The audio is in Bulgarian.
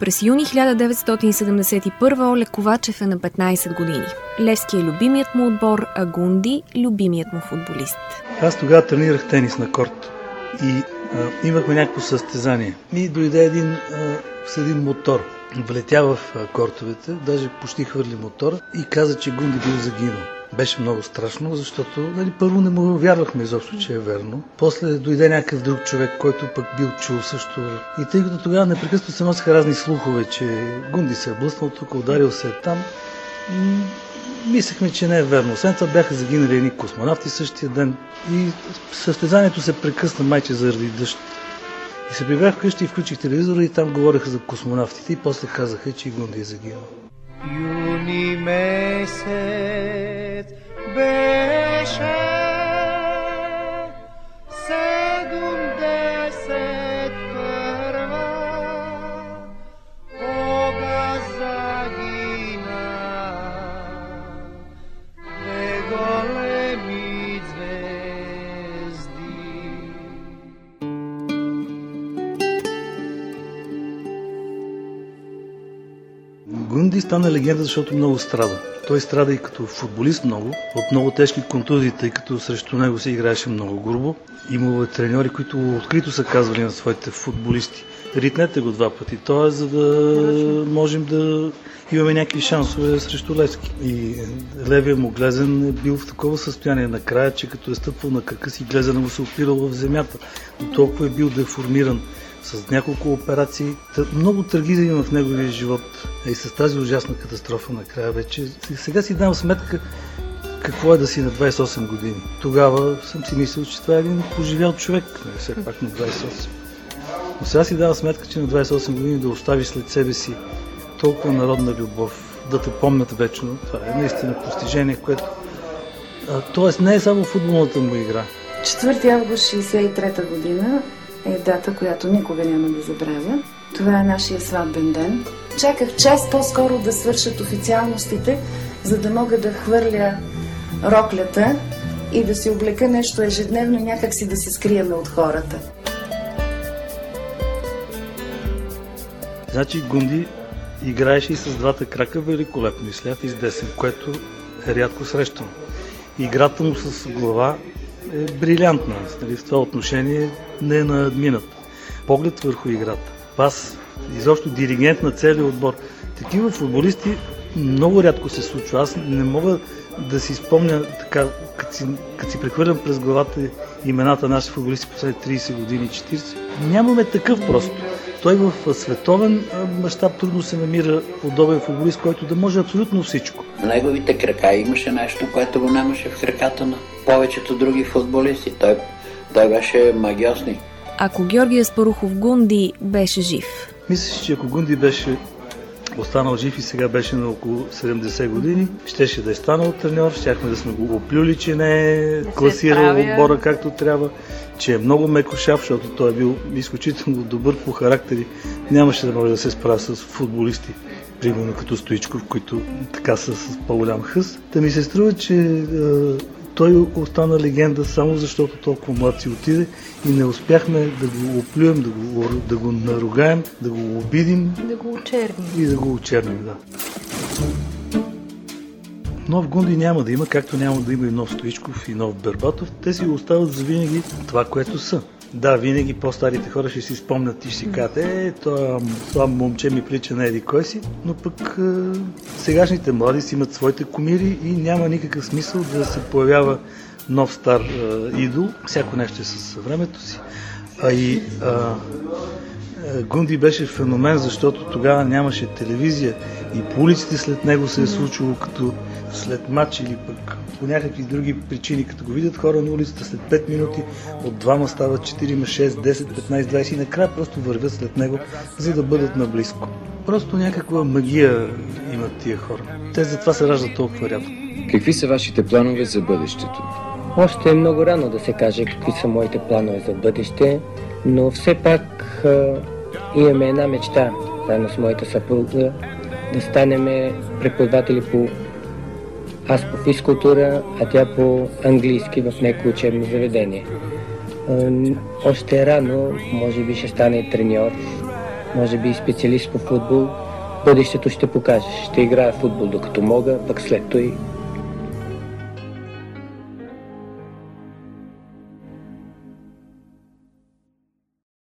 През юни 1971 Олег Ковачев е на 15 години. Левски е любимият му отбор, а Гунди – любимият му футболист. Аз тогава тренирах тенис на корт и имахме някакво състезание. И дойде с един мотор. Влетя в кортовете, даже почти хвърли мотора и каза, че Гунди бил загинал. Беше много страшно, защото първо не му вярвахме изобщо, че е верно. После дойде някакъв друг човек, който пък бил чул също. И тъй като тогава непрекъснато се носиха разни слухове, че Гунди се е блъснал тук, ударил се е там, мислехме, че не е верно. Освен това бяха загинали едни космонавти същия ден и състезанието се прекъсна майче заради дъжд. И се прибрах вкъщи и включих телевизора и там говореха за космонавтите и после казаха, че и Гунди е загинал. Юни месец беше 71, кога загина две големи звезди. Гунди стана легенда, защото много страда. Той страда и като футболист много, от много тежки контузии, тъй като срещу него се играеше много грубо. Имало треньори, които открито са казвали на своите футболисти: ритнете го 2 пъти, то е за да можем да имаме някакви шансове срещу Левски. И левия му Глезен е бил в такова състояние накрая, че като е стъпвал на крака си, Глезена му се опирал в земята. До толкова е бил деформиран с няколко операции. Много трагизъм има в неговия живот. И с тази ужасна катастрофа накрая вече. Сега си давам сметка какво е да си на 28 години. Тогава съм си мислил, че това е един поживял човек, все пак на 28. Но сега си давам сметка, че на 28 години да оставиш след себе си толкова народна любов, да те помнят вечно. Това е наистина постижение, което... Тоест не е само футболната му игра. 4 август 1963 година е дата, която никога няма да забравя. Това е нашия сватбен ден. Чаках час по-скоро да свършат официалностите, за да мога да хвърля роклята и да си облека нещо ежедневно, някак си да се скриеме от хората. Значи Гунди играеше и с двата крака великолепно, и с ляв и с десен, което е рядко срещано. Играта му с глава е брилянтна. В това отношение не е надминат. Поглед върху играта. Пас, изобщо диригент на целия отбор. Такива футболисти много рядко се случва. Аз не мога да си спомня така, като си прехвърлям през главата имената на наши футболисти последните 30 години, 40. Нямаме такъв просто. Той в световен мащаб трудно се намира подобен футболист, който да може абсолютно всичко. В неговите крака имаше нещо, което го нямаше в краката на повечето други футболисти. Той беше магиосник. Ако Георги Аспарухов Гунди беше жив? Мислиш, че ако Гунди беше останал жив и сега беше на около 70 години, щеше да е станал треньор, щяхме да сме го оплюли, че не е класирал отбора както трябва, че е много мекошав, защото той е бил изключително добър по характери. Нямаше да може да се справя с футболисти, примерно като Стоичков, които така са с по-голям хъс. Та ми се струва, че той остана легенда само защото толкова млад си отиде и не успяхме да го оплюем, да го наругаем, да го обидим. Да го очерним. И да го очерним, да. Нов Гунди няма да има, както няма да има и нов Стоичков и нов Бербатов. Те си остават за винаги това, което са. Да, винаги по-старите хора ще си спомнят и ще си кажат: това момче ми прилича на еди кой си, но пък сегашните млади си имат своите кумири и няма никакъв смисъл да се появява нов стар идол. Всяко нещо е със времето си. Гунди беше феномен, защото тогава нямаше телевизия и по улиците след него се е случило като след матч или пък по някакви други причини, като го видят хора на улицата след 5 минути, от 2 стават 4, 6, 10, 15, 20 и накрая просто вървят след него, за да бъдат наблизко. Просто някаква магия имат тия хора. Те затова се раждат толкова рядко. Какви са вашите планове за бъдещето? Още е много рано да се каже какви са моите планове за бъдеще, но все пак имаме една мечта, заедно с моята съпруга, да станем преподаватели аз по физкултура, а тя по английски в някои учебни заведения. Още рано, може би ще стане треньор може би и специалист по футбол. Бъдещето ще покаже. Ще играя футбол докато мога, пък след това